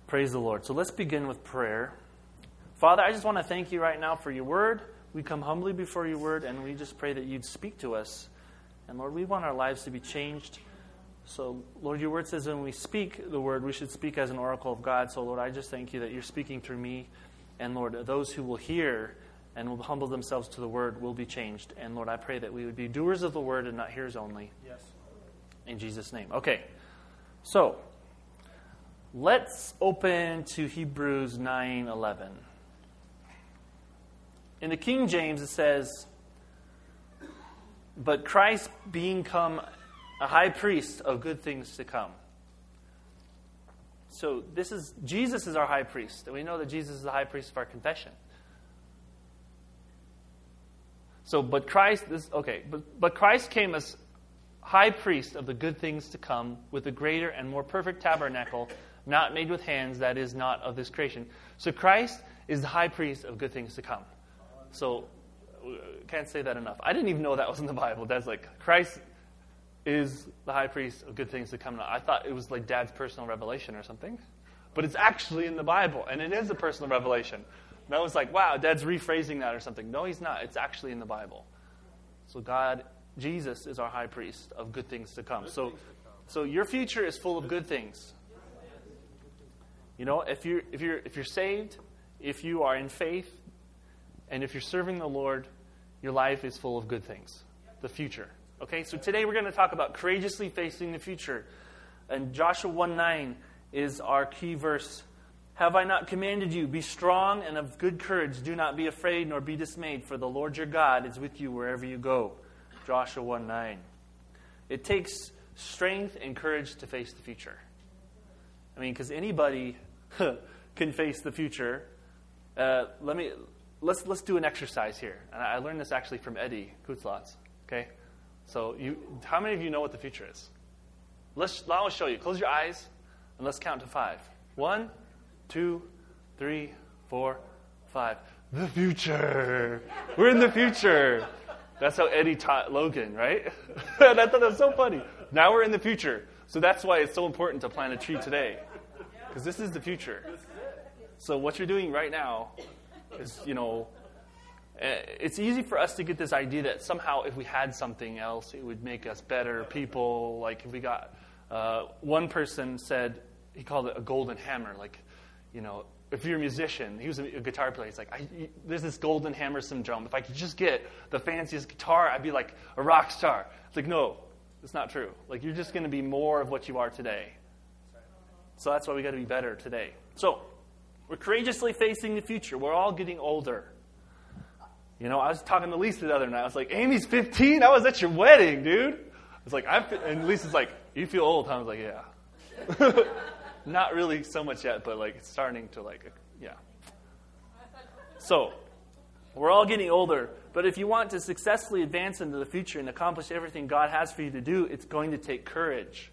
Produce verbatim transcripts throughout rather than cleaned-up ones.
Praise the Lord. So let's begin with prayer. Father, I just want to thank you right now for your word. We come humbly before your word, and we just pray that you'd speak to us. And Lord, we want our lives to be changed. So, Lord, your word says when we speak the word, we should speak as an oracle of God. So, Lord, I just thank you that you're speaking through me. And, Lord, those who will hear and will humble themselves to the word will be changed. And, Lord, I pray that we would be doers of the word and not hearers only. Yes. In Jesus' name. Okay. So, let's open to Hebrews nine eleven. In the King James, it says, "But Christ being come a high priest of good things to come." So this is, Jesus is our high priest. And we know that Jesus is the high priest of our confession. So, but Christ, this, okay, but, but Christ came as high priest of the good things to come with a greater and more perfect tabernacle, not made with hands, that is not of this creation. So Christ is the high priest of good things to come. So, can't say that enough. I didn't even know that was in the Bible. That's like, Christ is the high priest of good things to come. I thought it was like Dad's personal revelation or something. But it's actually in the Bible, and it is a personal revelation. And I was like, wow, Dad's rephrasing that or something. No, he's not. It's actually in the Bible. So God, Jesus is our high priest of good things to come. So, so your future is full of good things. You know, if you're, if you're, if you're saved, if you are in faith, and if you're serving the Lord, your life is full of good things. The future. Okay, so today we're going to talk about courageously facing the future. And Joshua one nine is our key verse. "Have I not commanded you, be strong and of good courage. Do not be afraid nor be dismayed, for the Lord your God is with you wherever you go." Joshua one nine. It takes strength and courage to face the future. I mean, because anybody can face the future. Uh, let me let's let's do an exercise here. And I learned this actually from Eddie Kutzlotz. Okay, so you, how many of you know what the future is? Let's I'll show you. Close your eyes and let's count to five. One, two, three, four, five. The future. We're in the future. That's how Eddie taught Logan, right? And I thought that was so funny. Now we're in the future. So that's why it's so important to plant a tree today. Because this is the future. So what you're doing right now is, you know, it's easy for us to get this idea that somehow if we had something else, it would make us better people. Like if we got, uh, one person said, he called it a golden hammer. Like, you know, if you're a musician, he was a guitar player. He's like, I, there's this golden hammer syndrome. If I could just get the fanciest guitar, I'd be like a rock star. It's like, no, it's not true. Like, you're just going to be more of what you are today. So that's why we got to be better today. So we're courageously facing the future. We're all getting older. You know, I was talking to Lisa the other night. I was like, Amy's fifteen? I was at your wedding, dude. I was like, I'm, and Lisa's like, you feel old, huh? I was like, yeah. Not really so much yet, but like it's starting to like, yeah. So, we're all getting older, but if you want to successfully advance into the future and accomplish everything God has for you to do, it's going to take courage.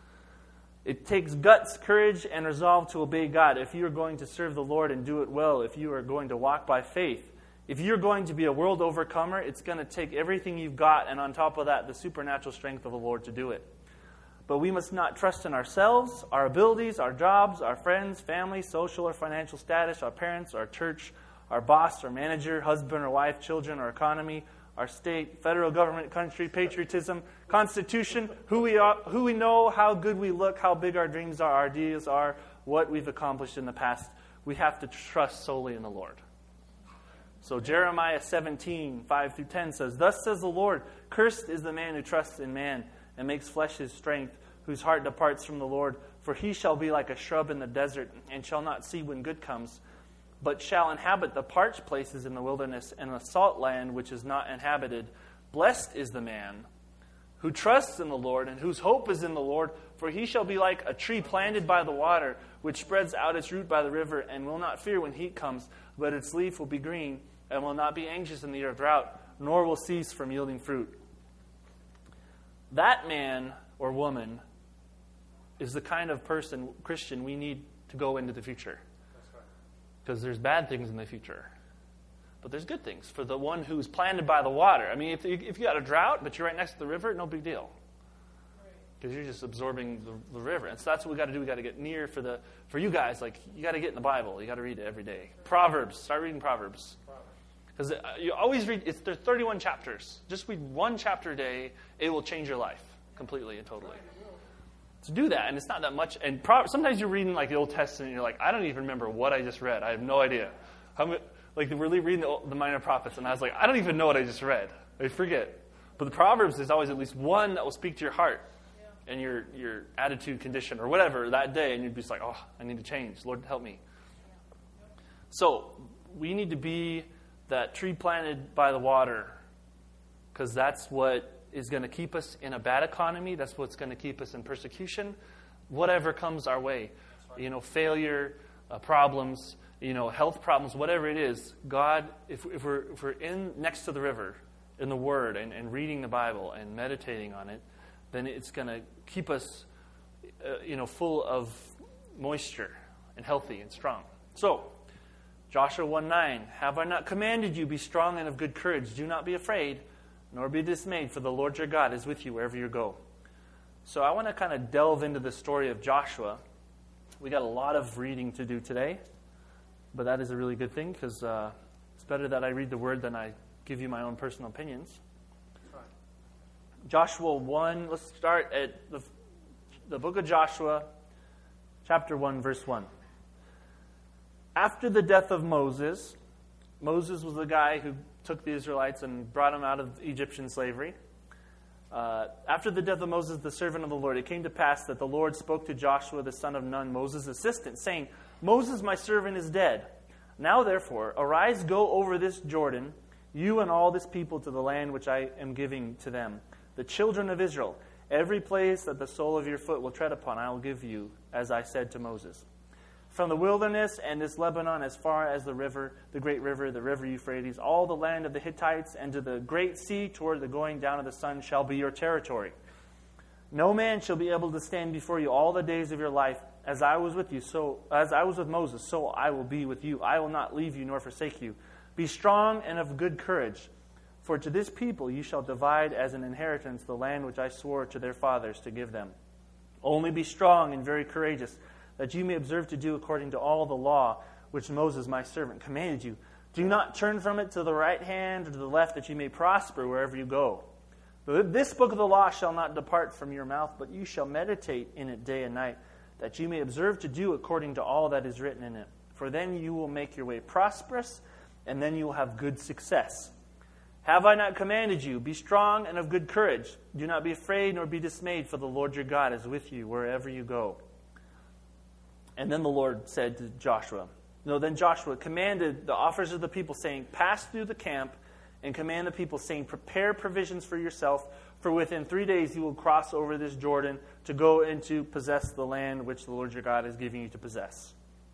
It takes guts, courage, and resolve to obey God. If you are going to serve the Lord and do it well, if you are going to walk by faith, if you're going to be a world overcomer, it's going to take everything you've got, and on top of that, the supernatural strength of the Lord to do it. But we must not trust in ourselves, our abilities, our jobs, our friends, family, social or financial status, our parents, our church, our boss, our manager, husband or wife, children, our economy, our state, federal government, country, patriotism, constitution, who we are, who we know, how good we look, how big our dreams are, our ideas are, what we've accomplished in the past. We have to trust solely in the Lord. So Jeremiah seventeen, five through ten says, "Thus says the Lord, cursed is the man who trusts in man, and makes flesh his strength, whose heart departs from the Lord. For he shall be like a shrub in the desert, and shall not see when good comes, but shall inhabit the parched places in the wilderness, and the salt land which is not inhabited. Blessed is the man who trusts in the Lord, and whose hope is in the Lord. For he shall be like a tree planted by the water, which spreads out its root by the river, and will not fear when heat comes, but its leaf will be green, and will not be anxious in the year of drought, nor will cease from yielding fruit." That man or woman is the kind of person, Christian, we need to go into the future. Because there's bad things in the future. But there's good things for the one who's planted by the water. I mean, if, if you got a drought, but you're right next to the river, no big deal. because you're just absorbing the, the river. And so that's what we got to do. We got to get near for the for you guys. Like, you got to get in the Bible. You got to read it every day. Proverbs. Start reading Proverbs. Because you always read, it's, there's thirty-one chapters. Just read one chapter a day. It will change your life completely and totally. To do that, and it's not that much. And pro- sometimes you're reading like the Old Testament, and you're like, I don't even remember what I just read. I have no idea. How, like, we're reading the, the Minor Prophets, and I was like, I don't even know what I just read. I forget. But the Proverbs, there's always at least one that will speak to your heart yeah. and your, your attitude, condition, or whatever that day, and you'd be just like, oh, I need to change. Lord, help me. Yeah. Yep. So we need to be that tree planted by the water, because that's what is going to keep us in a bad economy. That's what's going to keep us in persecution, whatever comes our way. Right. You know, failure, uh, problems, you know, health problems, whatever it is. God, if, if we're if we're in next to the river, in the Word, and, and reading the Bible and meditating on it, then it's going to keep us, uh, you know, full of moisture and healthy and strong. So, Joshua one nine, have I not commanded you, be strong and of good courage, do not be afraid, nor be dismayed, for the Lord your God is with you wherever you go. So I want to kind of delve into the story of Joshua. We got a lot of reading to do today, but that is a really good thing, because uh, it's better that I read the Word than I give you my own personal opinions. Right. Joshua one, let's start at the, the book of Joshua, chapter one, verse one. After the death of Moses, Moses was the guy who took the Israelites and brought them out of Egyptian slavery. Uh, after the death of Moses, the servant of the Lord, it came to pass that the Lord spoke to Joshua, the son of Nun, Moses' assistant, saying, Moses, my servant, is dead. Now, therefore, arise, go over this Jordan, you and all this people, to the land which I am giving to them, the children of Israel. Every place that the sole of your foot will tread upon, I will give you, as I said to Moses. From the wilderness and this Lebanon, as far as the river, the great river, the river Euphrates, all the land of the Hittites, and to the great sea toward the going down of the sun shall be your territory. No man shall be able to stand before you all the days of your life. As I was with you, so as I was with Moses, so I will be with you. I will not leave you nor forsake you. Be strong and of good courage, for to this people you shall divide as an inheritance the land which I swore to their fathers to give them. Only be strong and very courageous, that you may observe to do according to all the law which Moses my servant commanded you. Do not turn from it to the right hand or to the left, that you may prosper wherever you go. This book of the law shall not depart from your mouth, but you shall meditate in it day and night, that you may observe to do according to all that is written in it. For then you will make your way prosperous, and then you will have good success. Have I not commanded you? Be strong and of good courage. Do not be afraid nor be dismayed, for the Lord your God is with you wherever you go. And then the Lord said to Joshua, No, then Joshua commanded the officers of the people, saying, Pass through the camp, and command the people, saying, Prepare provisions for yourself, for within three days you will cross over this Jordan to go into possess the land which the Lord your God is giving you to possess.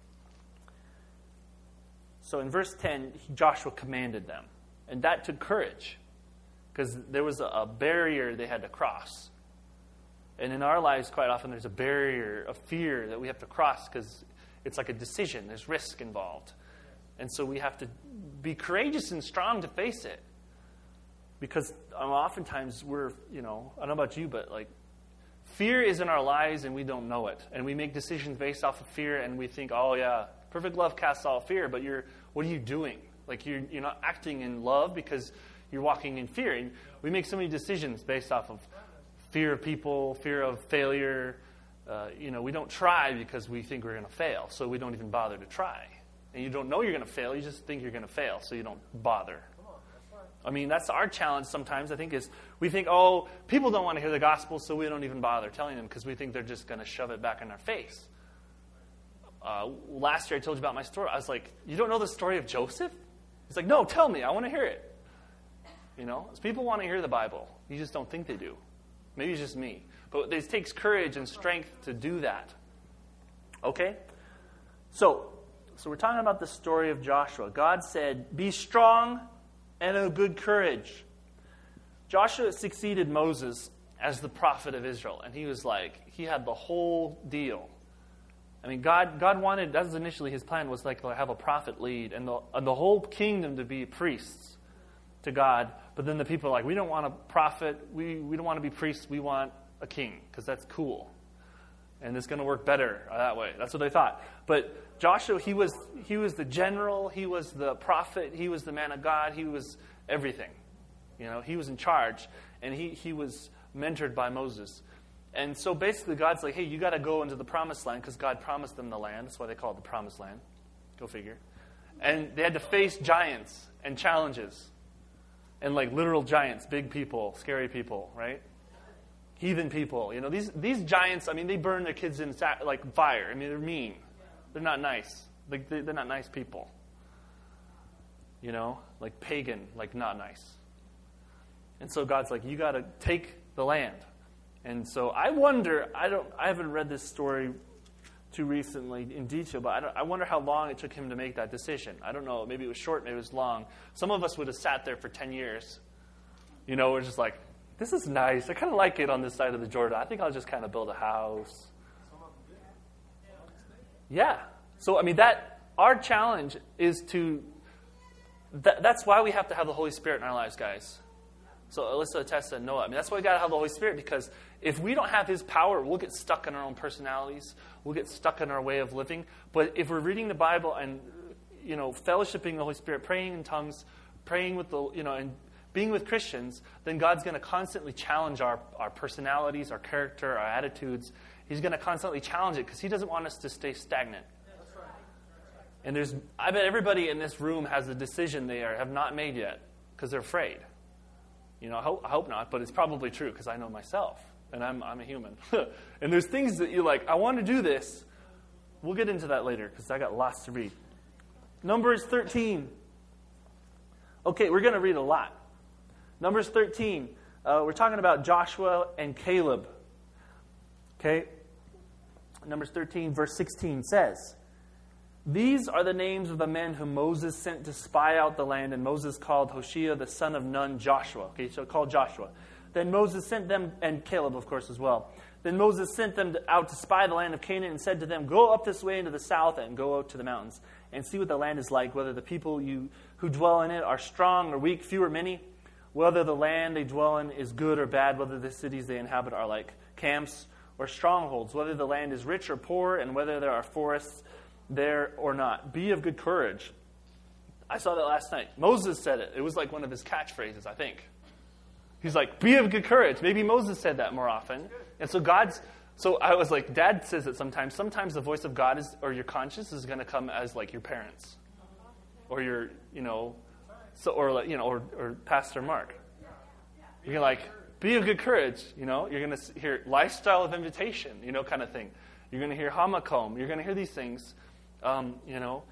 So in verse ten, Joshua commanded them. And that took courage, because there was a, a barrier they had to cross. And in our lives, quite often, there's a barrier of fear that we have to cross, because it's like a decision. There's risk involved. And so we have to be courageous and strong to face it. Because oftentimes we're, you know, I don't know about you, but like, fear is in our lives and we don't know it. And we make decisions based off of fear, and we think, oh yeah, perfect love casts all fear, but you're, what are you doing? Like, you're, you're not acting in love because you're walking in fear. And we make so many decisions based off of fear of people, fear of failure. Uh, you know, we don't try because we think we're going to fail, so we don't even bother to try. And you don't know you're going to fail, you just think you're going to fail, so you don't bother. I mean, that's our challenge sometimes, I think, is we think, oh, people don't want to hear the gospel, so we don't even bother telling them because we think they're just going to shove it back in our face. Uh, last year I told you about my story. I was like, you don't know the story of Joseph? He's like, no, tell me. I want to hear it. You know, people want to hear the Bible. You just don't think they do. Maybe it's just me. But it takes courage and strength to do that. Okay? So, so we're talking about the story of Joshua. God said, be strong and of good courage. Joshua succeeded Moses as the prophet of Israel. And he was like, he had the whole deal. I mean, God God wanted, that was initially his plan, was like to have a prophet lead and the, and the whole kingdom to be priests to God. But then the people are like, we don't want a prophet. We, we don't want to be priests. We want a king because that's cool. And it's going to work better that way. That's what they thought. But Joshua, he was he was the general. He was the prophet. He was the man of God. He was everything. You know, he was in charge. And he, he was mentored by Moses. And so basically God's like, hey, you got to go into the promised land because God promised them the land. That's why they call it the promised land. Go figure. And they had to face giants and challenges. And like literal giants, big people, scary people, right? Heathen people. You know, these these giants, I mean, they burn their kids in like fire. I mean, they're mean. They're not nice. Like they're not nice people. You know, like pagan, like not nice. And so God's like, you got to take the land. And so I wonder, I don't, I haven't read this story too recently in detail, but I, don't, I wonder how long it took him to make that decision. I don't know. Maybe it was short, maybe it was long. Some of us would have sat there for ten years. You know, we're just like, this is nice. I kind of like it on this side of the Jordan. I think I'll just kind of build a house. Yeah. So, I mean, that our challenge is to, that, that's why we have to have the Holy Spirit in our lives, guys. So Alyssa, Tessa, and Noah. I mean, that's why we got to have the Holy Spirit, because if we don't have His power, we'll get stuck in our own personalities. We'll get stuck in our way of living. But if we're reading the Bible and, you know, fellowshipping the Holy Spirit, praying in tongues, praying with the, you know, and being with Christians, then God's going to constantly challenge our, our personalities, our character, our attitudes. He's going to constantly challenge it because He doesn't want us to stay stagnant. That's right. And there's, I bet everybody in this room has a decision they are, have not made yet because they're afraid. You know, I hope, I hope not, but it's probably true because I know myself, and I'm I'm a human. And there's things that you're like, I want to do this. We'll get into that later because I got lots to read. Numbers thirteen. Okay, we're going to read a lot. Numbers thirteen. Uh, we're talking about Joshua and Caleb. Okay? Numbers thirteen, verse sixteen says, these are the names of the men whom Moses sent to spy out the land, and Moses called Hoshea the son of Nun Joshua. Okay, so called Joshua. Then Moses sent them, and Caleb, of course, as well. Then Moses sent them out to spy the land of Canaan and said to them, go up this way into the south and go out to the mountains and see what the land is like, whether the people you who dwell in it are strong or weak, few or many, whether the land they dwell in is good or bad, whether the cities they inhabit are like camps or strongholds, whether the land is rich or poor, and whether there are forests there or not. Be of good courage. I saw that last night. Moses said it. It was like one of his catchphrases, I think. He's like, be of good courage. Maybe Moses said that more often. And so God's, so I was like, Dad says it sometimes. Sometimes the voice of God is, or your conscience is going to come as like your parents. Or your, you know, so or like, you know, or, or Pastor Mark. You're like, be of good courage. You know, you're going to hear lifestyle of invitation, you know, kind of thing. You're going to hear hamakom. You're going to hear these things. Um, you know,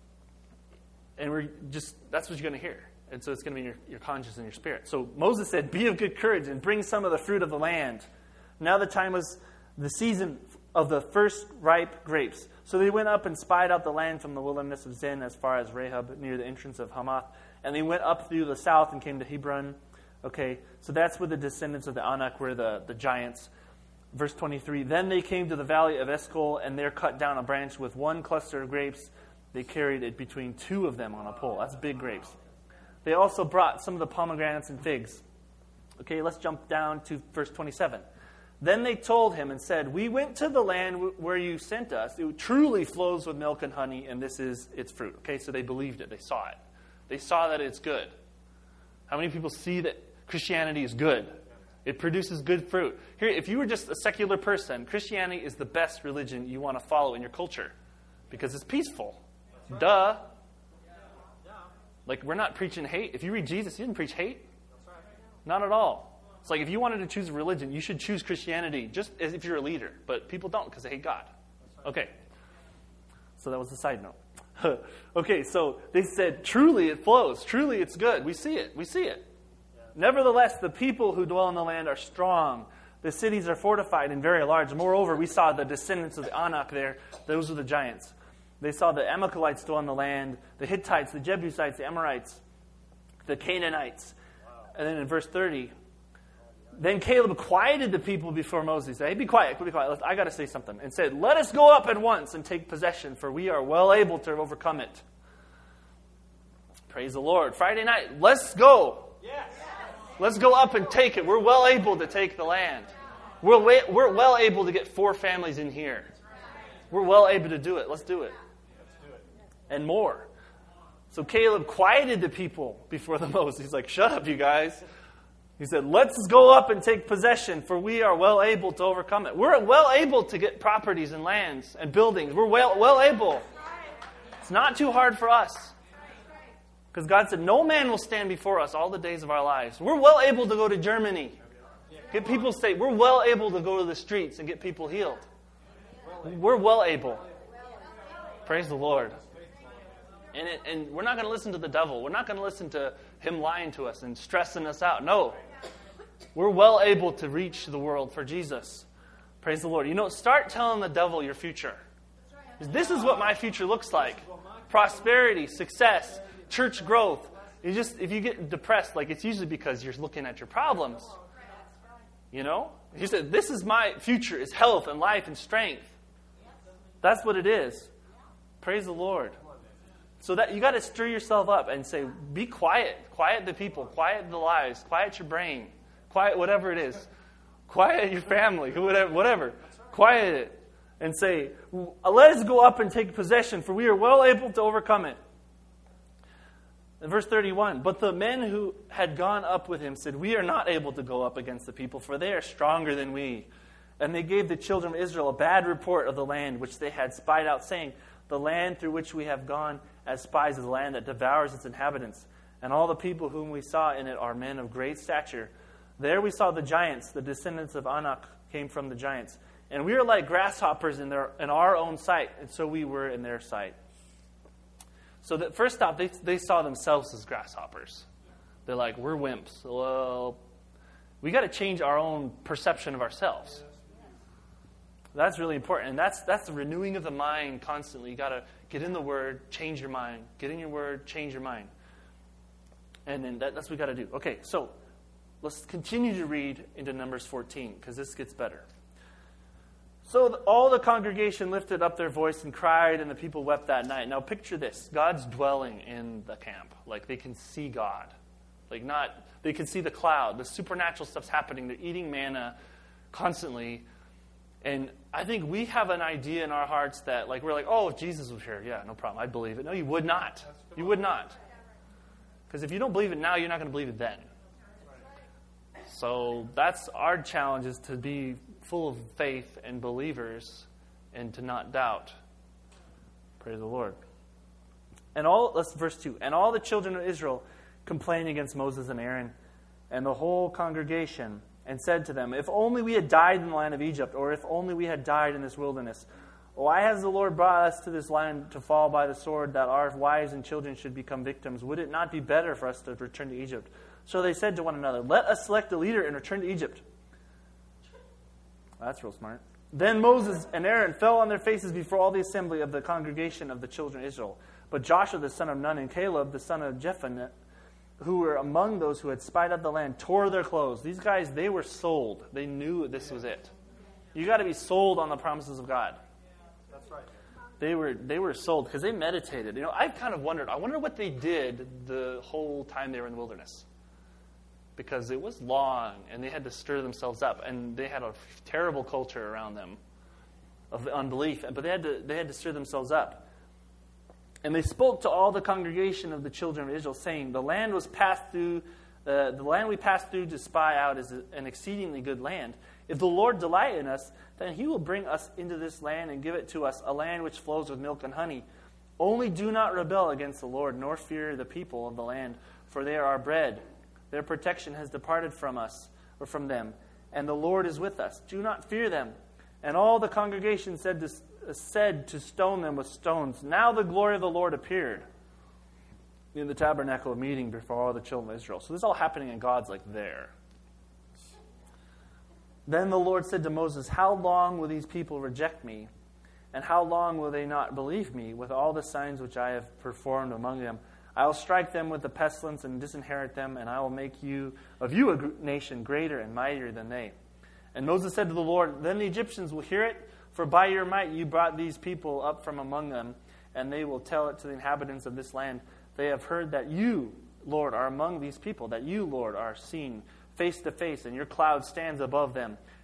and we're just, that's what you're going to hear. And so it's going to be in your, your conscience and your spirit. So Moses said, be of good courage and bring some of the fruit of the land. Now the time was the season of the first ripe grapes. So they went up and spied out the land from the wilderness of Zin as far as Rahab near the entrance of Hamath. And they went up through the south and came to Hebron. Okay, so that's where the descendants of the Anak were, the, the giants. Verse twenty-three, then they came to the valley of Eshcol, and there cut down a branch with one cluster of grapes. They carried it between two of them on a pole. That's big grapes. They also brought some of the pomegranates and figs. Okay, let's jump down to verse twenty-seven. Then they told him and said, we went to the land where you sent us. It truly flows with milk and honey, and this is its fruit. Okay, so they believed it. They saw it. They saw that it's good. How many people see that Christianity is good? It produces good fruit. Here, if you were just a secular person, Christianity is the best religion you want to follow in your culture because it's peaceful. Right. Duh. Like, we're not preaching hate. If you read Jesus, he didn't preach hate. Right. Not at all. It's like if you wanted to choose a religion, you should choose Christianity just as if you're a leader. But people don't because they hate God. Right. Okay. So that was the side note. Okay, so they said, truly it flows. Truly it's good. We see it. We see it. Nevertheless, the people who dwell in the land are strong. The cities are fortified and very large. Moreover, we saw the descendants of the Anak there. Those are the giants. They saw the Amalekites dwell in the land, the Hittites, the Jebusites, the Amorites, the Canaanites. Wow. And then in verse thirty, then Caleb quieted the people before Moses. He said, hey, be quiet, be quiet. I got to say something. And said, let us go up at once and take possession, for we are well able to overcome it. Praise the Lord. Friday night, let's go. Yes. Let's go up and take it. We're well able to take the land. We're, way, we're well able to get four families in here. We're well able to do it. Let's do it. And more. So Caleb quieted the people before the Moses. He's like, shut up, you guys. He said, let's go up and take possession, for we are well able to overcome it. We're well able to get properties and lands and buildings. We're well, well able. It's not too hard for us. Because God said, no man will stand before us all the days of our lives. We're well able to go to Germany. Get people saved. We're well able to go to the streets and get people healed. We're well able. Praise the Lord. And, it, and we're not going to listen to the devil. We're not going to listen to him lying to us and stressing us out. No. We're well able to reach the world for Jesus. Praise the Lord. You know, start telling the devil your future. This is what my future looks like. Prosperity, success, church growth. You just, if you get depressed, like it's usually because you're looking at your problems. You know? He said, this is my future, is health and life and strength. That's what it is. Praise the Lord. So that you got to stir yourself up and say, be quiet. Quiet the people. Quiet the lies. Quiet your brain. Quiet whatever it is. Quiet your family. Whatever. whatever. Quiet it. And say, let us go up and take possession, for we are well able to overcome it. In verse thirty-one, but the men who had gone up with him said, we are not able to go up against the people, for they are stronger than we. And they gave the children of Israel a bad report of the land which they had spied out, saying, the land through which we have gone as spies is a land that devours its inhabitants. And all the people whom we saw in it are men of great stature. There we saw the giants, the descendants of Anak came from the giants. And we were like grasshoppers in their in our own sight, and so we were in their sight. So that first off, they, they saw themselves as grasshoppers. They're like, we're wimps. Well, we got to change our own perception of ourselves. That's really important. And that's that's the renewing of the mind constantly. You got to get in the Word, change your mind. Get in your Word, change your mind. And then that, that's what we got to do. Okay, so let's continue to read into Numbers fourteen, because this gets better. So the, all the congregation lifted up their voice and cried, and the people wept that night. Now picture this. God's dwelling in the camp. Like they can see God. Like not, they can see the cloud. The supernatural stuff's happening. They're eating manna constantly. And I think we have an idea in our hearts that, like, we're like, oh, if Jesus was here, yeah, no problem. I'd believe it. No, you would not. You would not. Because if you don't believe it now, you're not going to believe it then. So that's our challenge, is to be full of faith and believers and to not doubt. Praise the Lord. And all, let's verse two. And all the children of Israel complained against Moses and Aaron and the whole congregation, and said to them, if only we had died in the land of Egypt, or if only we had died in this wilderness. Why has the Lord brought us to this land to fall by the sword, that our wives and children should become victims? Would it not be better for us to return to Egypt? So they said to one another, let us select a leader and return to Egypt. Well, that's real smart. Then Moses and Aaron fell on their faces before all the assembly of the congregation of the children of Israel. But Joshua the son of Nun and Caleb the son of Jephunneh, who were among those who had spied out the land, tore their clothes. These guys, they were sold. They knew this was it. You got to be sold on the promises of God. That's right. They were they were sold because they meditated. You know, I've kind of wondered. I wonder what they did the whole time they were in the wilderness. Because it was long, and they had to stir themselves up, and they had a terrible culture around them of unbelief. But they had to they had to stir themselves up. And they spoke to all the congregation of the children of Israel, saying, the land was passed through, uh, the land we passed through to spy out is an exceedingly good land. If the Lord delight in us, then he will bring us into this land and give it to us, a land which flows with milk and honey. Only do not rebel against the Lord, nor fear the people of the land, for they are our bread. Their protection has departed from us, or from them, and the Lord is with us. Do not fear them. And all the congregation said to said to stone them with stones. Now the glory of the Lord appeared in the tabernacle of meeting before all the children of Israel. So this is all happening, and God's like there. Then the Lord said to Moses, how long will these people reject me? And how long will they not believe me with all the signs which I have performed among them? I will strike them with the pestilence and disinherit them, and I will make you of you a nation greater and mightier than they. And Moses said to the Lord, then the Egyptians will hear it, for by your might you brought these people up from among them, and they will tell it to the inhabitants of this land. They have heard that you, Lord, are among these people, that you, Lord, are seen face to face, and your cloud stands above them,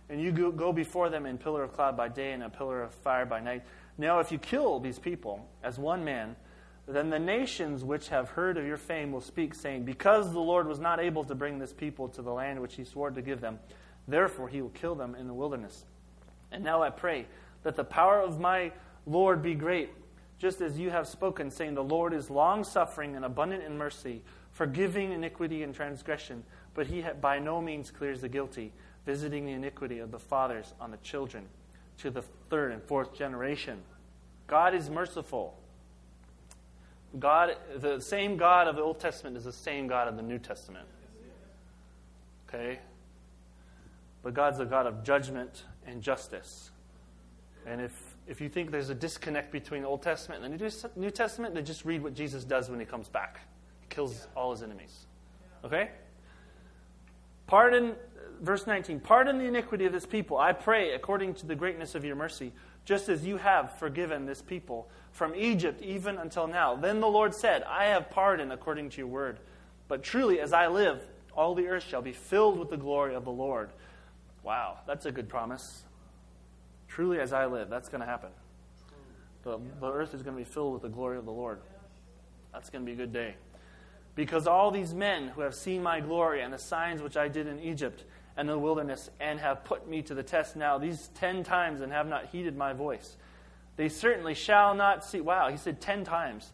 and you go, go before them in pillar of cloud by day and a pillar of fire by night. Now if you kill these people as one man, then the nations which have heard of your fame will speak, saying, because the Lord was not able to bring this people to the land which he swore to give them, therefore he will kill them in the wilderness. And now I pray that the power of my Lord be great, just as you have spoken, saying, the Lord is long-suffering and abundant in mercy, forgiving iniquity and transgression, but he by no means clears the guilty, visiting the iniquity of the fathers on the children to the third and fourth generation. God is merciful. God, the same God of the Old Testament is the same God of the New Testament. Okay? But God's a God of judgment and justice. And if, if you think there's a disconnect between the Old Testament and the New Testament, then just read what Jesus does when he comes back. He kills all his enemies. Okay? Pardon, verse nineteen, pardon the iniquity of this people, I pray, according to the greatness of your mercy, just as you have forgiven this people from Egypt even until now. Then the Lord said, I have pardoned according to your word. But truly, as I live, all the earth shall be filled with the glory of the Lord. Wow, that's a good promise. Truly, as I live, that's going to happen. The, the earth is going to be filled with the glory of the Lord. That's going to be a good day. Because all these men who have seen my glory and the signs which I did in Egypt and the wilderness, and have put me to the test now these ten times and have not heeded my voice, they certainly shall not see. Wow, he said ten times.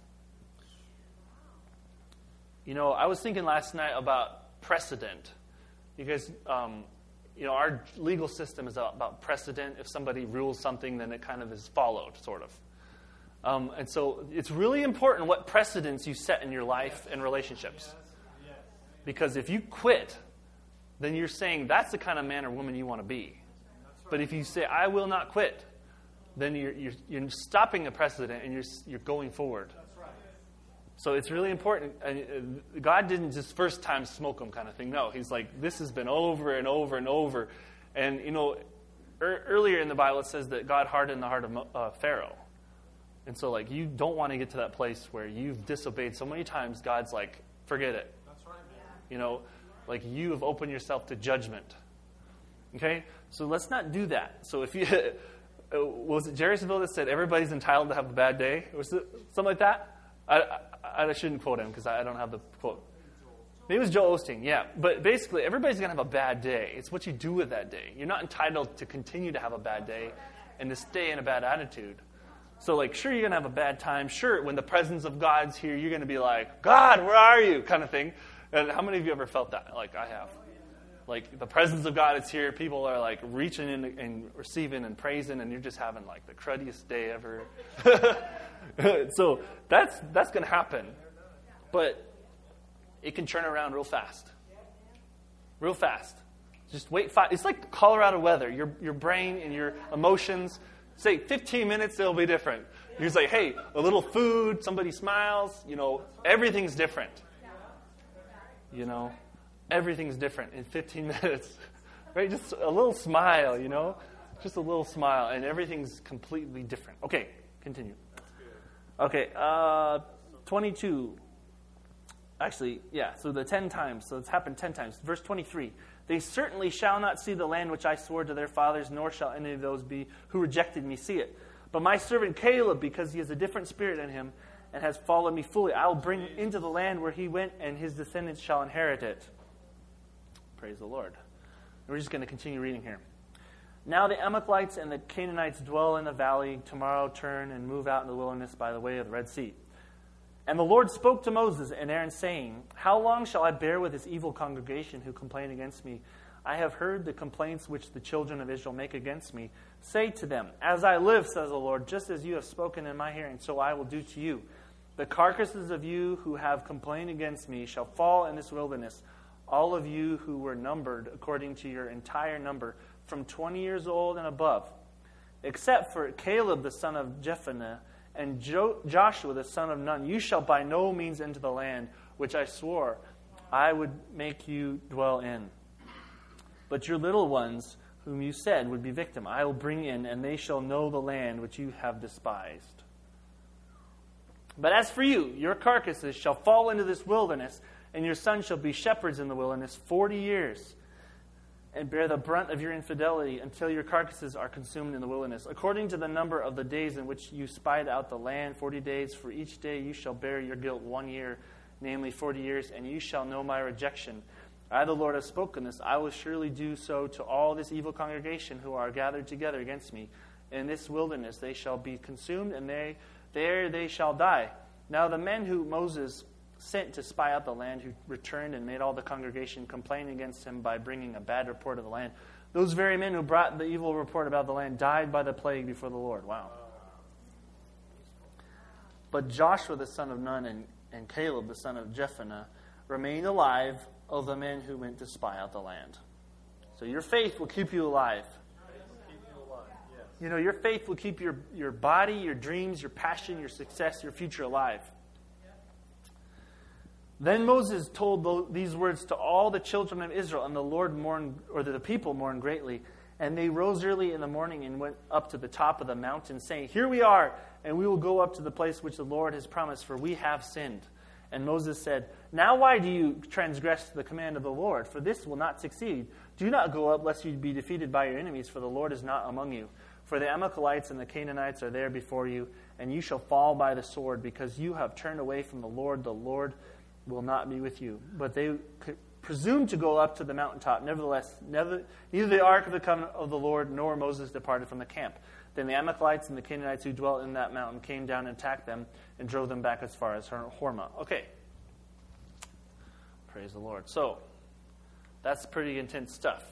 You know, I was thinking last night about precedent. You guys, um, you know, our legal system is about precedent. If somebody rules something, then it kind of is followed, sort of. Um, and so it's really important what precedents you set in your life and relationships. Because if you quit, then you're saying that's the kind of man or woman you want to be. But if you say, I will not quit, then you're, you're, you're stopping a precedent and you're, you're going forward. So it's really important. God didn't just first time smoke them kind of thing. No, he's like, this has been over and over and over. And, you know, er, earlier in the Bible it says that God hardened the heart of uh, Pharaoh. And so, like, you don't want to get to that place where you've disobeyed so many times, God's like, forget it. That's right. You know, like, you have opened yourself to judgment. Okay? So let's not do that. So if you, was it Jerry Saville that said everybody's entitled to have a bad day? Was it something like that? I, I, I shouldn't quote him because I don't have the quote. Maybe it was Joel Osteen, yeah. But basically, everybody's going to have a bad day. It's what you do with that day. You're not entitled to continue to have a bad day and to stay in a bad attitude. So, like, sure, you're going to have a bad time. Sure, when the presence of God's here, you're going to be like, God, where are you? Kind of thing. And how many of you ever felt that? Like, I have. Like, the presence of God is here. People are, like, reaching in and receiving and praising, and you're just having, like, the cruddiest day ever. So, that's that's going to happen. But it can turn around real fast. Real fast. Just wait five. It's like Colorado weather. Your your brain and your emotions. Say fifteen minutes, it'll be different. You're just like, hey, a little food, somebody smiles, you know, everything's different. You know, everything's different in fifteen minutes. Right? Just a little smile, you know, just a little smile, and everything's completely different. Okay, continue. Okay, uh, twenty-two. Actually, yeah, so the ten times. So it's happened ten times. Verse twenty-three. They certainly shall not see the land which I swore to their fathers, nor shall any of those be who rejected me see it. But my servant Caleb, because he has a different spirit in him and has followed me fully, I will bring into the land where he went, and his descendants shall inherit it. Praise the Lord. We're just going to continue reading here. Now the Amalekites and the Canaanites dwell in the valley. Tomorrow turn and move out in the wilderness by the way of the Red Sea. And the Lord spoke to Moses and Aaron, saying, How long shall I bear with this evil congregation who complain against me? I have heard the complaints which the children of Israel make against me. Say to them, As I live, says the Lord, just as you have spoken in my hearing, so I will do to you. The carcasses of you who have complained against me shall fall in this wilderness, all of you who were numbered according to your entire number, from twenty years old and above, except for Caleb the son of Jephunneh, and jo- Joshua the son of Nun. You shall by no means enter the land which I swore I would make you dwell in. But your little ones, whom you said would be victim, I will bring in, and they shall know the land which you have despised. But as for you, your carcasses shall fall into this wilderness, and your sons shall be shepherds in the wilderness forty years. and bear the brunt of your infidelity until your carcasses are consumed in the wilderness. According to the number of the days in which you spied out the land, forty days, for each day you shall bear your guilt one year, namely forty years, and you shall know my rejection. I, the Lord, have spoken this. I will surely do so to all this evil congregation who are gathered together against me. In this wilderness they shall be consumed, and they there they shall die. Now the men who Moses sent to spy out the land, who returned and made all the congregation complain against him by bringing a bad report of the land, those very men who brought the evil report about the land died by the plague before the Lord. Wow. But Joshua the son of Nun and, and Caleb the son of Jephunneh remained alive of the men who went to spy out the land. So your faith will keep you alive. You know, your faith will keep your, your body, your dreams, your passion, your success, your future alive. Then Moses told these words to all the children of Israel, and the Lord mourned, or the people mourned greatly. And they rose early in the morning and went up to the top of the mountain, saying, Here we are, and we will go up to the place which the Lord has promised, for we have sinned. And Moses said, Now why do you transgress the command of the Lord? For this will not succeed. Do not go up, lest you be defeated by your enemies, for the Lord is not among you. For the Amalekites and the Canaanites are there before you, and you shall fall by the sword, because you have turned away from the Lord. The Lord will not be with you. But they presumed to go up to the mountaintop. Nevertheless, never, neither the ark of the covenant of the Lord nor Moses departed from the camp. Then the Amalekites and the Canaanites who dwelt in that mountain came down and attacked them and drove them back as far as Hormah. Okay. Praise the Lord. So, that's pretty intense stuff.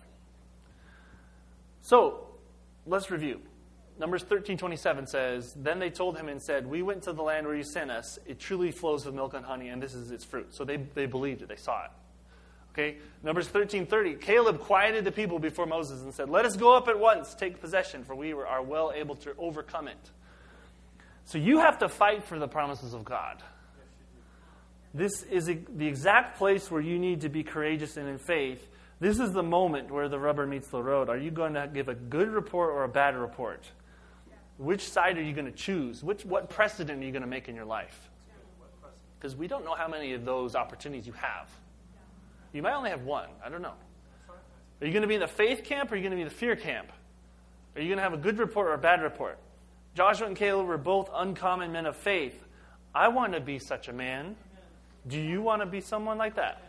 So, let's review. Numbers thirteen twenty-seven says, Then they told him and said, We went to the land where you sent us. It truly flows with milk and honey, and this is its fruit. So they, they believed it. They saw it. Okay? Numbers thirteen thirty, Caleb quieted the people before Moses and said, Let us go up at once, take possession, for we are well able to overcome it. So you have to fight for the promises of God. This is the exact place where you need to be courageous and in faith. This is the moment where the rubber meets the road. Are you going to give a good report or a bad report? Which side are you going to choose? Which, what precedent are you going to make in your life? Because we don't know how many of those opportunities you have. You might only have one. I don't know. Are you going to be in the faith camp or are you going to be in the fear camp? Are you going to have a good report or a bad report? Joshua and Caleb were both uncommon men of faith. I want to be such a man. Do you want to be someone like that?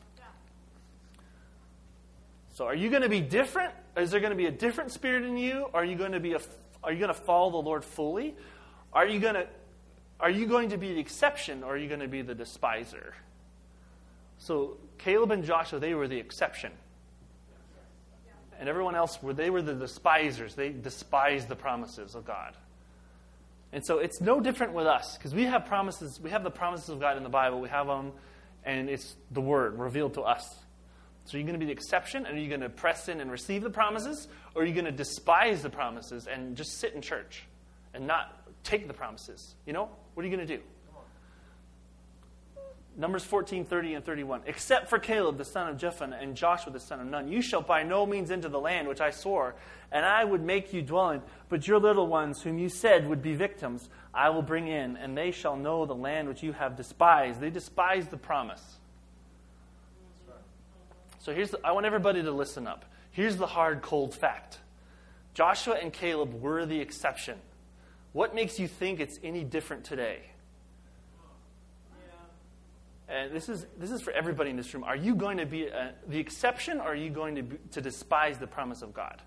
So are you going to be different? Is there going to be a different spirit in you? Are you going to be a, are you going to follow the Lord fully? Are you going to are you going to be the exception or are you going to be the despiser? So Caleb and Joshua, they were the exception. And everyone else, were they were the despisers. They despised the promises of God. And so it's no different with us, because we have promises. We have the promises of God in the Bible. We have them, and it's the Word revealed to us. So are you going to be the exception, and are you going to press in and receive the promises, or are you going to despise the promises and just sit in church and not take the promises? You know, what are you going to do? Numbers fourteen, thirty, and thirty-one. Except for Caleb, the son of Jephunneh, and Joshua, the son of Nun, you shall by no means enter the land which I swore, and I would make you dwell in. But your little ones, whom you said would be victims, I will bring in, and they shall know the land which you have despised. They despised the promise. So here's the, I want everybody to listen up. Here's the hard, cold fact. Joshua and Caleb were the exception. What makes you think it's any different today? And this is this is for everybody in this room. Are you going to be a, the exception, or are you going to be, to despise the promise of God?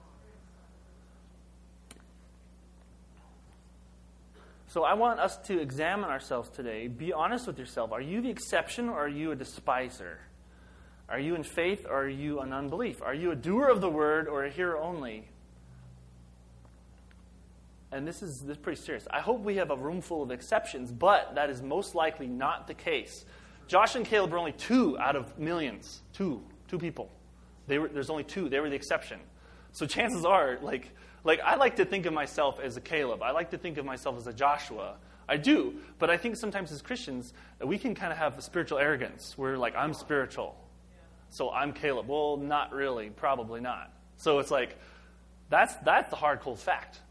So I want us to examine ourselves today. Be honest with yourself. Are you the exception, or are you a despiser? Are you in faith, or are you in unbelief? Are you a doer of the word, or a hearer only? And this is, this is pretty serious. I hope we have a room full of exceptions, but that is most likely not the case. Josh and Caleb were only two out of millions. Two. Two people. They were, there's only two. They were the exception. So chances are, like, like I like to think of myself as a Caleb. I like to think of myself as a Joshua. I do. But I think sometimes as Christians, we can kind of have a spiritual arrogance. We're like, I'm spiritual. So I'm Caleb. Well, not really. Probably not. So it's like, that's that's the hard, cold fact.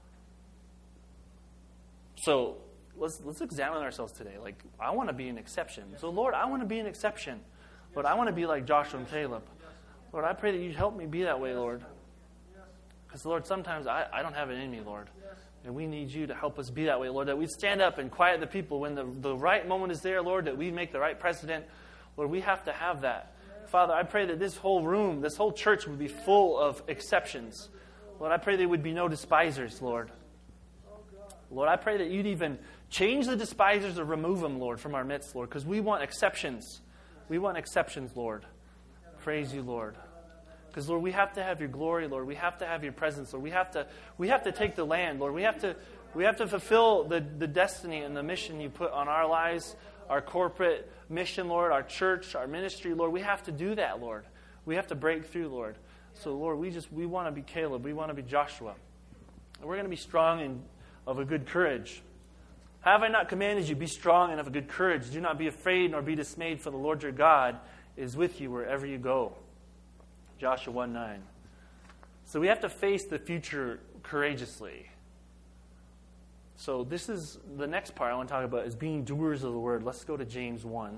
So let's let's examine ourselves today. Like, I want to be an exception. So, Lord, I want to be an exception. But I want to be like Joshua and Caleb. Lord, I pray that you'd help me be that way, Lord. Because, Lord, sometimes I, I don't have it in me, Lord. And we need you to help us be that way, Lord, that we stand up and quiet the people when the, the right moment is there, Lord, that we make the right precedent. Lord, we have to have that. Father, I pray that this whole room, this whole church would be full of exceptions. Lord, I pray there would be no despisers, Lord. Lord, I pray that you'd even change the despisers or remove them, Lord, from our midst, Lord, because we want exceptions. We want exceptions, Lord. Praise you, Lord. Because, Lord, we have to have your glory, Lord. We have to have your presence, Lord. We have to we have to take the land, Lord. We have to we have to fulfill the, the destiny and the mission you put on our lives, our corporate mission, Lord, our church, our ministry, Lord. We have to do that, Lord. We have to break through, Lord. So, Lord, we just we want to be Caleb. We want to be Joshua. And we're going to be strong and of a good courage. Have I not commanded you, be strong and of a good courage. Do not be afraid nor be dismayed, for the Lord your God is with you wherever you go. Joshua one nine. So we have to face the future courageously. So this is the next part I want to talk about is being doers of the word. Let's go to James one.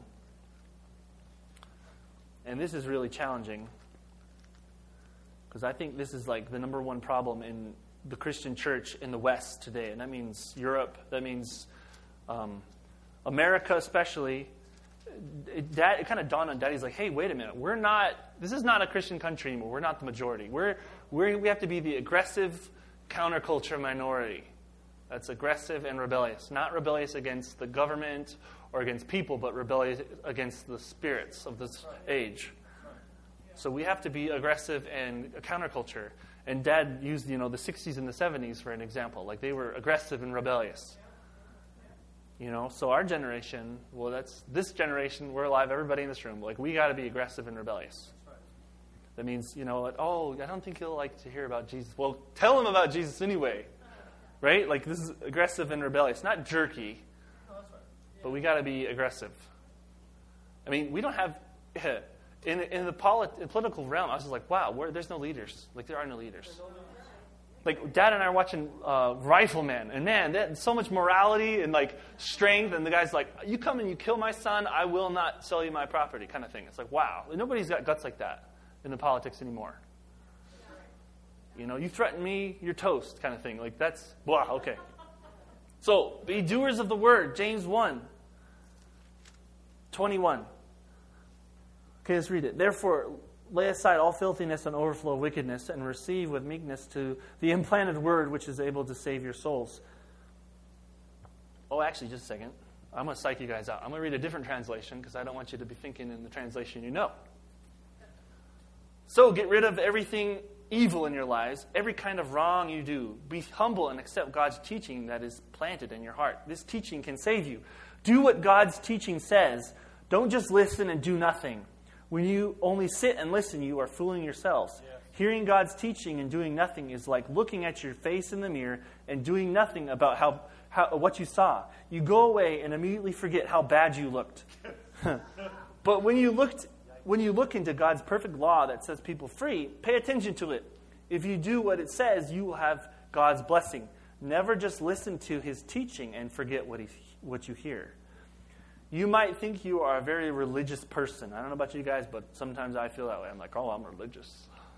And this is really challenging because I think this is like the number one problem in the Christian church in the West today. And that means Europe. That means um, America especially. It, Dad, it kind of dawned on Daddy's like, hey, wait a minute. We're not, this is not a Christian country anymore. We're not the majority. We're, we're, we have to be the aggressive counterculture minority. That's aggressive and rebellious. Not rebellious against the government or against people, but rebellious against the spirits of this age. So we have to be aggressive and a counterculture. And Dad used, you know, the sixties and the seventies for an example. Like they were aggressive and rebellious. You know, so our generation, well, that's this generation, we're alive, everybody in this room. Like, we got to be aggressive and rebellious. That means, you know, like, oh, I don't think he'll like to hear about Jesus. Well, tell him about Jesus anyway. Right? Like, this is aggressive and rebellious. Not jerky, but we got to be aggressive. I mean, we don't have, in, in the polit- political realm, I was just like, wow, where, there's no leaders. Like, there are no leaders. Like, Dad and I are watching uh, Rifleman, and man, that's so much morality and, like, strength, and the guy's like, you come and you kill my son, I will not sell you my property, kind of thing. It's like, wow, nobody's got guts like that in the politics anymore. You know, you threaten me, you're toast, kind of thing. Like, that's, blah, okay. So, be doers of the word, James one, twenty-one. Okay, let's read it. Therefore, lay aside all filthiness and overflow of wickedness, and receive with meekness to the implanted word, which is able to save your souls. Oh, actually, just a second. I'm going to psych you guys out. I'm going to read a different translation, because I don't want you to be thinking in the translation you know. So, get rid of everything evil in your lives, every kind of wrong you do. Be humble and accept God's teaching that is planted in your heart. This teaching can save you. Do what God's teaching says. Don't just listen and do nothing. When you only sit and listen, you are fooling yourselves. Yeah. Hearing God's teaching and doing nothing is like looking at your face in the mirror and doing nothing about how, how what you saw. You go away and immediately forget how bad you looked. But when you looked, when you look into God's perfect law that sets people free, pay attention to it. If you do what it says, you will have God's blessing. Never just listen to His teaching and forget what he, what you hear. You might think you are a very religious person. I don't know about you guys, but sometimes I feel that way. I'm like, oh, I'm religious.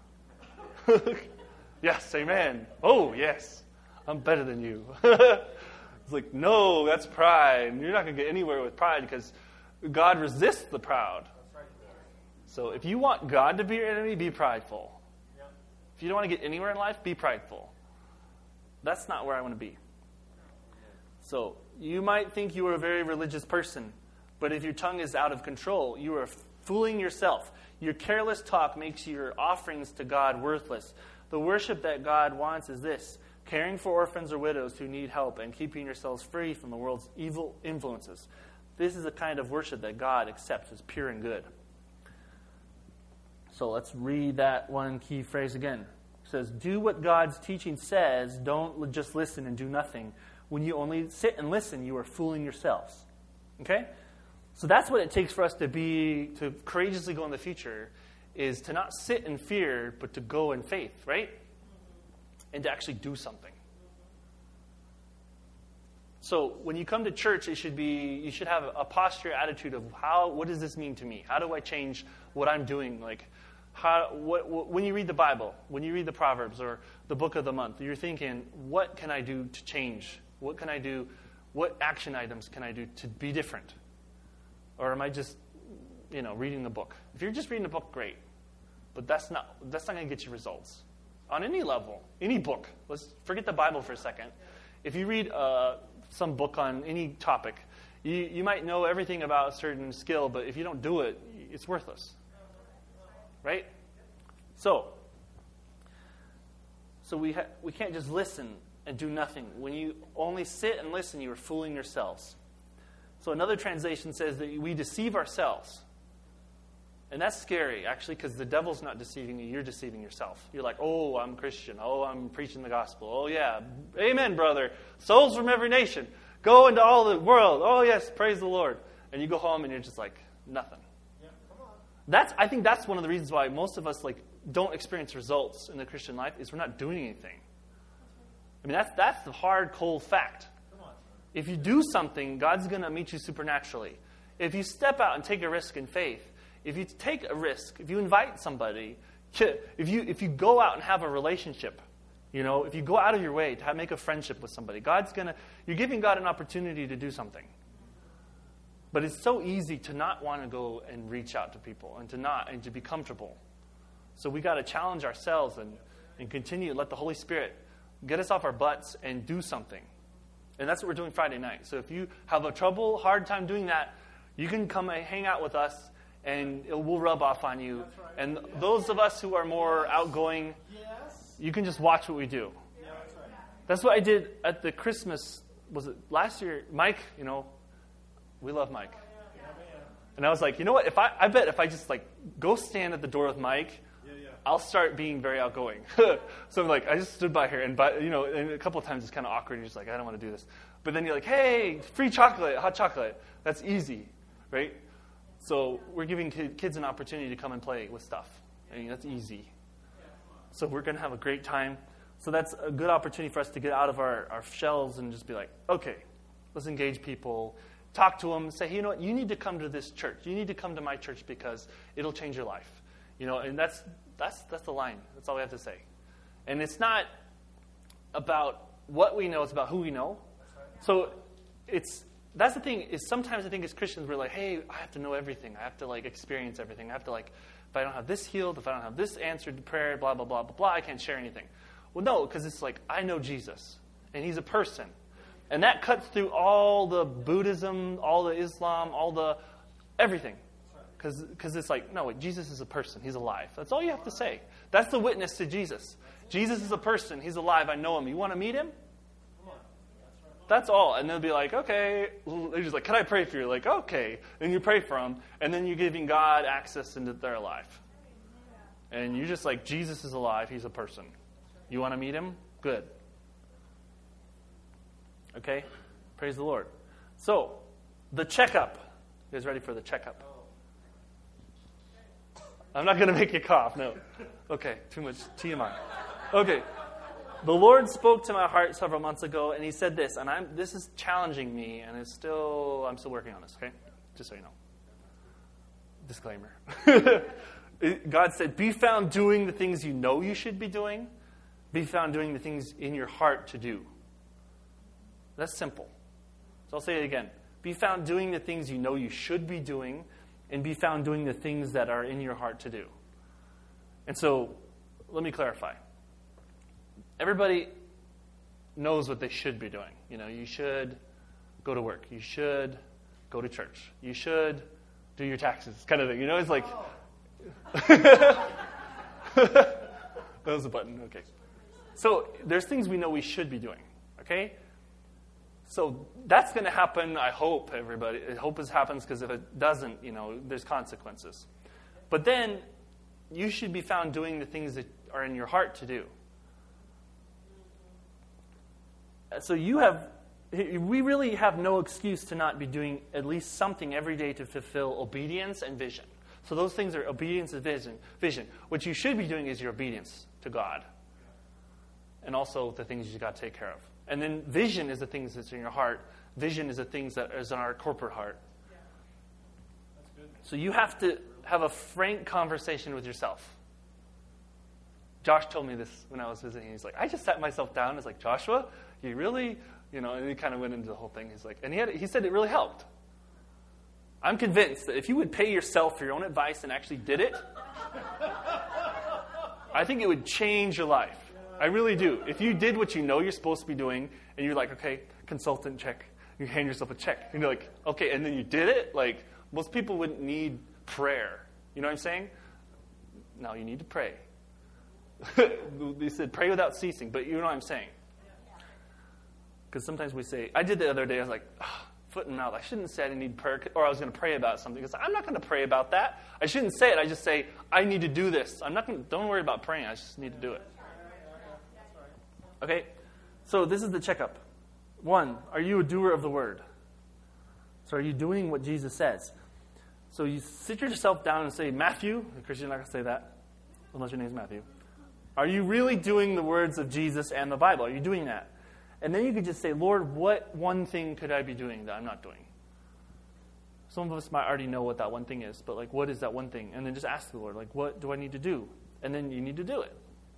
Yes, amen. Oh, yes. I'm better than you. It's like, no, that's pride. You're not going to get anywhere with pride because God resists the proud. So if you want God to be your enemy, be prideful. If you don't want to get anywhere in life, be prideful. That's not where I want to be. So you might think you are a very religious person, but if your tongue is out of control, you are fooling yourself. Your careless talk makes your offerings to God worthless. The worship that God wants is this: caring for orphans or widows who need help and keeping yourselves free from the world's evil influences. This is the kind of worship that God accepts as pure and good. So let's read that one key phrase again. It says, do what God's teaching says. Don't just listen and do nothing. When you only sit and listen, you are fooling yourselves. Okay? So that's what it takes for us to be, to courageously go in the future, is to not sit in fear, but to go in faith, right? And to actually do something. So when you come to church, it should be, you should have a posture, attitude of how, what does this mean to me? How do I change what I'm doing? Like, how, what, what, when you read the Bible, when you read the Proverbs or the book of the month, you're thinking, what can I do to change? What can I do? What action items can I do to be different? Or am I just, you know, reading the book? If you're just reading the book, great. But that's not that's not going to get you results. On any level, any book. Let's forget the Bible for a second. If you read uh, some book on any topic, you, you might know everything about a certain skill, but if you don't do it, it's worthless. Right? So, so we ha- we can't just listen and do nothing. When you only sit and listen, you are fooling yourselves. So another translation says that we deceive ourselves. And that's scary, actually, because the devil's not deceiving you. You're deceiving yourself. You're like, oh, I'm Christian. Oh, I'm preaching the gospel. Oh, yeah. Amen, brother. Souls from every nation. Go into all the world. Oh, yes, praise the Lord. And you go home and you're just like, nothing. Yeah, come on. That's, I think that's one of the reasons why most of us like don't experience results in the Christian life is we're not doing anything. I mean, that's, that's the hard, cold fact. Come on. If you do something, God's going to meet you supernaturally. If you step out and take a risk in faith, if you take a risk, if you invite somebody, if you if you go out and have a relationship, you know, if you go out of your way to have, make a friendship with somebody, God's gonna, you're giving God an opportunity to do something. But it's so easy to not want to go and reach out to people and to not and to be comfortable. So we got to challenge ourselves and, and continue to let the Holy Spirit get us off our butts and do something. And that's what we're doing Friday night. So if you have a trouble, hard time doing that, you can come and hang out with us. And it will rub off on you. Right. And yes. Those of us who are more outgoing, yes. You can just watch what we do. Yeah, that's, right. That's what I did at the Christmas, was it last year? Mike, you know, we love Mike. Yeah, yeah. And I was like, you know what? If I, I bet if I just like go stand at the door with Mike, yeah, yeah. I'll start being very outgoing. So like I just stood by here, and by, you know, and a couple of times it's kind of awkward. You're just like, I don't want to do this. But then you're like, hey, free chocolate, hot chocolate. That's easy, right? So we're giving kids an opportunity to come and play with stuff. I mean, that's easy. So we're going to have a great time. So that's a good opportunity for us to get out of our, our shells and just be like, okay, let's engage people, talk to them, say, hey, you know what, you need to come to this church. You need to come to my church because it'll change your life. You know, and that's that's that's the line. That's all we have to say. And it's not about what we know, it's about who we know. So it's That's the thing, is sometimes I think as Christians we're like, hey, I have to know everything. I have to like experience everything. I have to like, if I don't have this healed, if I don't have this answered to prayer, blah, blah, blah, blah, blah, I can't share anything. Well, no, because it's like, I know Jesus, and he's a person. And that cuts through all the Buddhism, all the Islam, all the, everything. Because it's like, no, wait, Jesus is a person. He's alive. That's all you have to say. That's the witness to Jesus. Jesus is a person. He's alive. I know him. You want to meet him? That's all. And they'll be like, okay. They're just like, can I pray for you? Like, okay. And you pray for them. And then you're giving God access into their life. And you're just like, Jesus is alive. He's a person. You want to meet him? Good. Okay? Praise the Lord. So, the checkup. You guys ready for the checkup? I'm not going to make you cough. No. Okay. Too much T M I. Okay. The Lord spoke to my heart several months ago, and he said this, and I'm this is challenging me, and it's still I'm still working on this, okay? Just so you know. Disclaimer. God said, be found doing the things you know you should be doing. Be found doing the things in your heart to do. That's simple. So I'll say it again. Be found doing the things you know you should be doing, and be found doing the things that are in your heart to do. And so, let me clarify. Everybody knows what they should be doing. You know, you should go to work. You should go to church. You should do your taxes, kind of thing. You know, it's like... that was a button. Okay. So there's things we know we should be doing. Okay? So that's going to happen, I hope, everybody. I hope this happens, because if it doesn't, you know, there's consequences. But then you should be found doing the things that are in your heart to do. So you have, we really have no excuse to not be doing at least something every day to fulfill obedience and vision. So those things are obedience and vision. Vision. What you should be doing is your obedience to God. And also the things you got to take care of. And then vision is the things that's in your heart. Vision is the things that is in our corporate heart. Yeah. That's good. So you have to have a frank conversation with yourself. Josh told me this when I was visiting. He's like, I just sat myself down. It's like, Joshua, you really, you know, and he kind of went into the whole thing. He's like, and he had, he said it really helped. I'm convinced that if you would pay yourself for your own advice and actually did it, I think it would change your life. I really do. If you did what you know you're supposed to be doing, and you're like, okay, consultant check. You hand yourself a check. And you're like, okay, and then you did it, like, most people wouldn't need prayer. You know what I'm saying? No, you need to pray. They said pray without ceasing, but you know what I'm saying. Because sometimes we say, I did the other day, I was like, oh, foot and mouth. I shouldn't have said I need prayer, or I was going to pray about something. Because I'm not going to pray about that. I shouldn't say it. I just say, I need to do this. I'm not going to, don't worry about praying. I just need to do it. Okay, so this is the checkup. One, are you a doer of the word? So are you doing what Jesus says? So you sit yourself down and say, Matthew, because you're not going to say that, unless your name is Matthew. Are you really doing the words of Jesus and the Bible? Are you doing that? And then you could just say, Lord, what one thing could I be doing that I'm not doing? Some of us might already know what that one thing is, but like, what is that one thing? And then just ask the Lord, like, what do I need to do? And then you need to do it.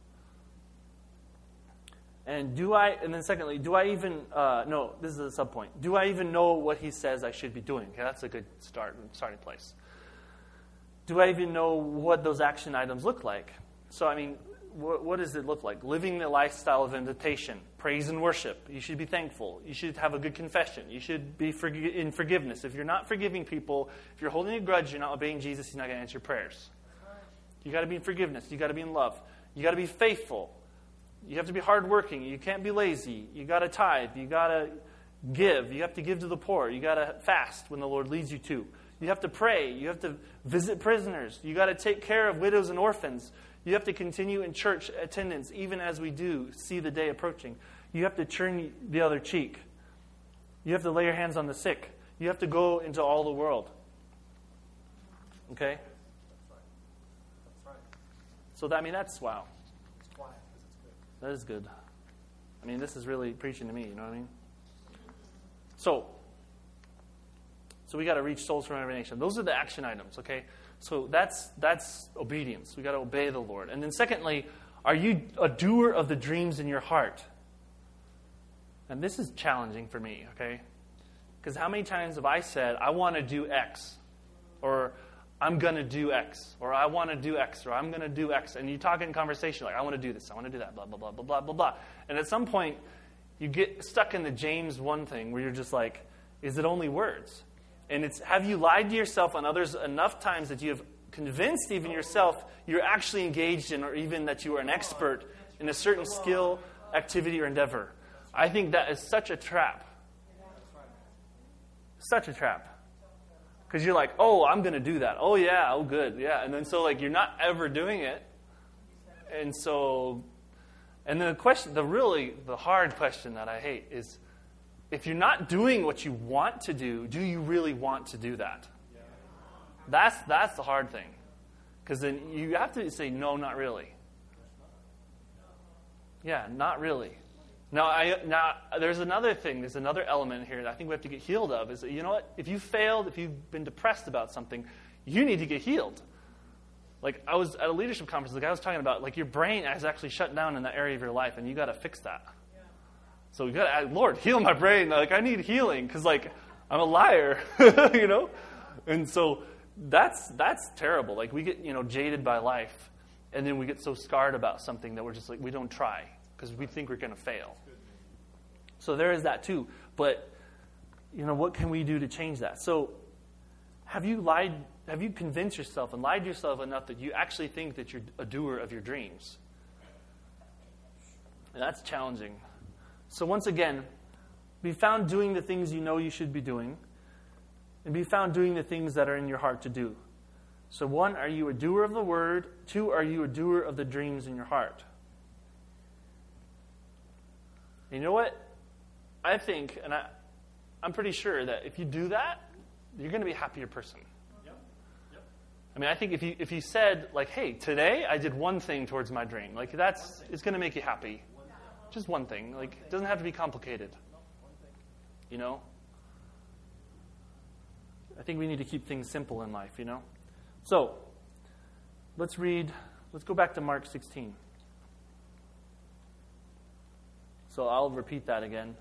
And do I, and then secondly, do I even, uh, no, this is a sub point. Do I even know what he says I should be doing? Okay, that's a good start, starting place. Do I even know what those action items look like? So, I mean, what, what does it look like? Living the lifestyle of invitation, praise and worship. You should be thankful. You should have a good confession. You should be forg- in forgiveness. If you're not forgiving people, if you're holding a grudge, you're not obeying Jesus, he's not going to answer your prayers. You got to be in forgiveness. You got to be in love. You got to be faithful. You have to be hardworking. You can't be lazy. You got to tithe. You got to give. You have to give to the poor. You got to fast when the Lord leads you to. You have to pray. You have to visit prisoners. You got to take care of widows and orphans. You have to continue in church attendance, even as we do see the day approaching. You have to turn the other cheek. You have to lay your hands on the sick. You have to go into all the world. Okay? That's right. So, that, I mean, that's wow. It's quiet because it's good. That is good. I mean, this is really preaching to me, you know what I mean? So, so we got to reach souls from every nation. Those are the action items, okay? So that's that's obedience. We got to obey the Lord. And then secondly, are you a doer of the dreams in your heart? And this is challenging for me, okay? Because how many times have I said, I want to do X, or I'm going to do X, or I want to do X, or I'm going to do X, and you talk in conversation like, I want to do this, I want to do that, blah, blah, blah, blah, blah, blah, blah. And at some point, you get stuck in the James one thing where you're just like, is it only words? And it's, have you lied to yourself and others enough times that you have convinced even yourself you're actually engaged in, or even that you are an expert in a certain skill, activity, or endeavor? I think that is such a trap. Such a trap. Because you're like, oh, I'm going to do that. Oh, yeah, oh, good, yeah. And then so, like, you're not ever doing it. And so, and then the question, the really, the hard question that I hate is, if you're not doing what you want to do, do you really want to do that? That's that's the hard thing. Because then you have to say, no, not really. Yeah, not really. Now, I, now, there's another thing, there's another element here that I think we have to get healed of, is that, you know what? If you failed, if you've been depressed about something, you need to get healed. Like, I was at a leadership conference, the guy was talking about, like, your brain has actually shut down in that area of your life, and you got to fix that. So we got to ask, Lord, heal my brain. Like, I need healing because, like, I'm a liar, you know? And so that's that's terrible. Like, we get, you know, jaded by life, and then we get so scarred about something that we're just like, we don't try because we think we're going to fail. So there is that too. But, you know, what can we do to change that? So have you lied, have you convinced yourself and lied to yourself enough that you actually think that you're a doer of your dreams? And that's challenging. So once again, be found doing the things you know you should be doing, and be found doing the things that are in your heart to do. So one, are you a doer of the word? Two, are you a doer of the dreams in your heart? And you know what? I think, and I, I'm pretty sure that if you do that, you're going to be a happier person. Yep. Yep. I mean, I think if you if you said, like, hey, today I did one thing towards my dream, like, that's, it's going to make you happy. Just one thing. Like, it doesn't have to be complicated. You know? I think we need to keep things simple in life, you know? So, let's read, let's go back to Mark sixteen. So I'll repeat that again.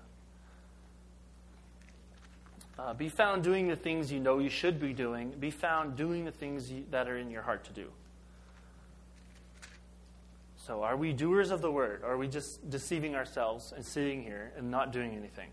Uh, be found doing the things you know you should be doing. Be found doing the things you, that are in your heart to do. So are we doers of the word? Or are we just deceiving ourselves and sitting here and not doing anything?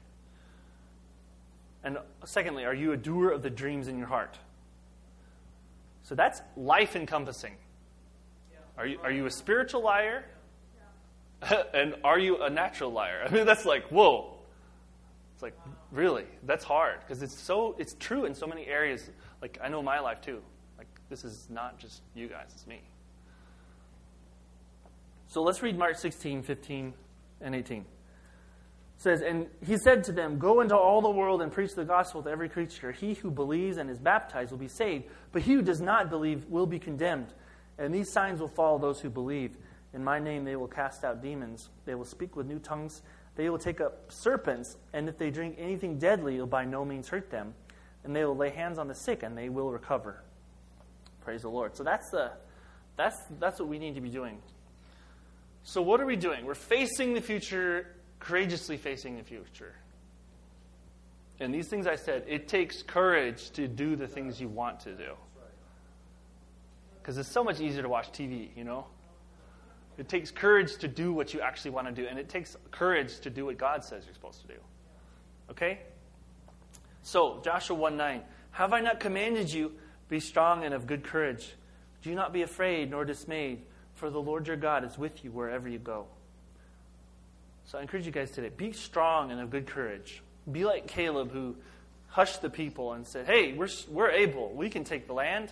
And secondly, are you a doer of the dreams in your heart? So that's life encompassing. Are you, are you a spiritual liar? And are you a natural liar? I mean, that's like, whoa. It's like, really? That's hard. Because it's so, it's true in so many areas. Like, I know my life too. Like, this is not just you guys, it's me. So let's read Mark sixteen, fifteen, and eighteen. It says, and he said to them, go into all the world and preach the gospel to every creature. He who believes and is baptized will be saved, but he who does not believe will be condemned. And these signs will follow those who believe. In my name they will cast out demons. They will speak with new tongues. They will take up serpents. And if they drink anything deadly, it will by no means hurt them. And they will lay hands on the sick, and they will recover. Praise the Lord. So that's the that's that's what we need to be doing. So what are we doing? We're facing the future, courageously facing the future. And these things I said, it takes courage to do the things you want to do. Because it's so much easier to watch T V, you know? It takes courage to do what you actually want to do. And it takes courage to do what God says you're supposed to do. Okay? So, Joshua one nine. Have I not commanded you, be strong and of good courage? Do not be afraid nor dismayed, for the Lord your God is with you wherever you go. So I encourage you guys today, be strong and of good courage. Be like Caleb, who hushed the people and said, hey, we're, we're able. We can take the land.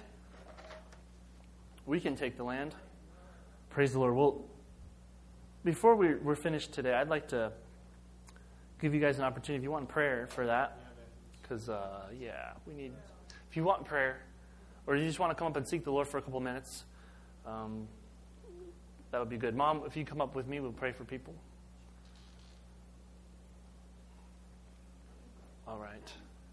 We can take the land. Praise the Lord. Well, before we, we're finished today, I'd like to give you guys an opportunity, if you want prayer for that. Because, uh, yeah, we need, if you want prayer, or you just want to come up and seek the Lord for a couple minutes, um, that would be good. Mom, if you come up with me, we'll pray for people. All right.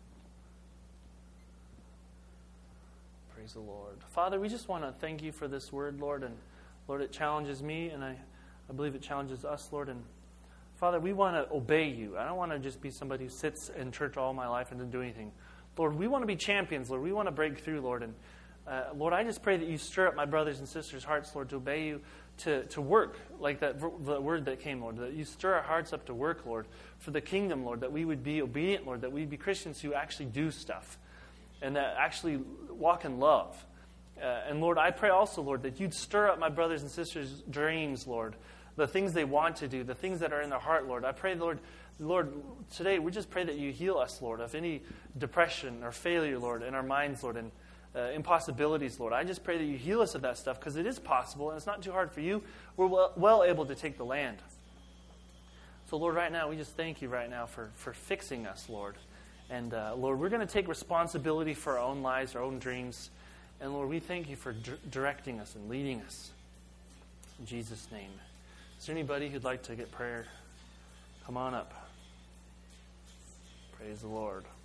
Praise the Lord. Father, we just want to thank you for this word, Lord. And Lord, it challenges me, and I, I believe it challenges us, Lord. And Father, we want to obey you. I don't want to just be somebody who sits in church all my life and doesn't do anything. Lord, we want to be champions, Lord. We want to break through, Lord. And uh, Lord, I just pray that you stir up my brothers and sisters' hearts, Lord, to obey you, to, to work, like that the word that came, Lord, that you stir our hearts up to work, Lord, for the kingdom, Lord, that we would be obedient, Lord, that we be Christians who actually do stuff and that actually walk in love. Uh, and Lord, I pray also, Lord, that you'd stir up my brothers and sisters' dreams, Lord, the things they want to do, the things that are in their heart, Lord. I pray, Lord, Lord, today we just pray that you heal us, Lord, of any depression or failure, Lord, in our minds, Lord, and uh, impossibilities, Lord. I just pray that you heal us of that stuff, because it is possible, and it's not too hard for you. We're well, well able to take the land. So, Lord, right now, we just thank you right now for, for fixing us, Lord. And, uh, Lord, we're going to take responsibility for our own lives, our own dreams. And, Lord, we thank you for d- directing us and leading us. In Jesus' name. Is there anybody who'd like to get prayer? Come on up. Praise the Lord.